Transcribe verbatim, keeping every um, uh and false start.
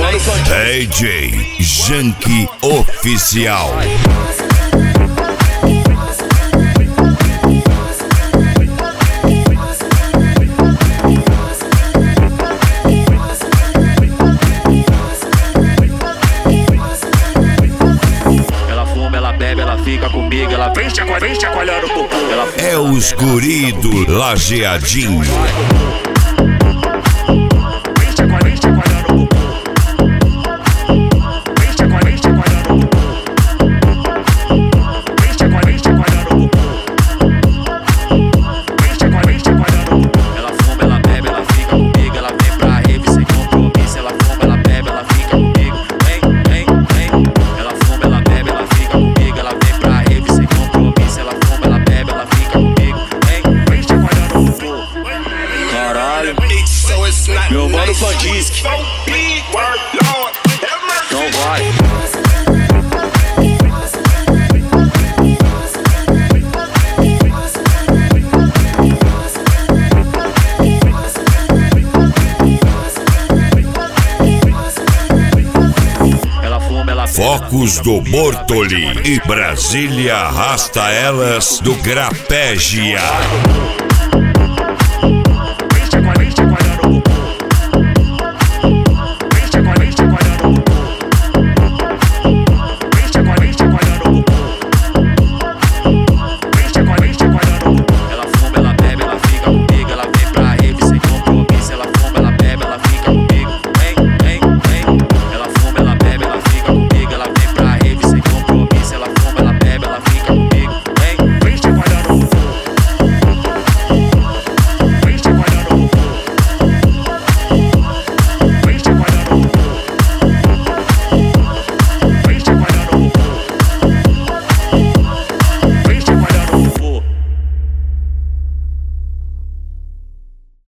D J Janky Oficial. Fica comigo, ela vem chacoalhando, vem chacoalhando o popô. É os guri do Lajeadinho. Vem chacoalhando, vem chacoalhando o popô. Vem chacoalhando, vem chacoalhando o popô. Vem chacoalhando, vem chacoalhando o popô. Vem chacoalhando, vem chacoalhando o popô. Ela fuma, ela bebe, ela fica comigo. Ela vem pra rave sem compromisso. Ela fuma, ela bebe, ela fica comigo. Vem, vem, vem. Ela fuma, ela bebe, ela fica comigo. Ela vem pra rave sem compromisso. Ela fuma, ela bebe, ela fica comigo. Vem, vem chacoalhando o popô. Caralho, meu mano Fandisk. Não vai. Focos do Bortoli e Brasília arrasta elas do Grapégia.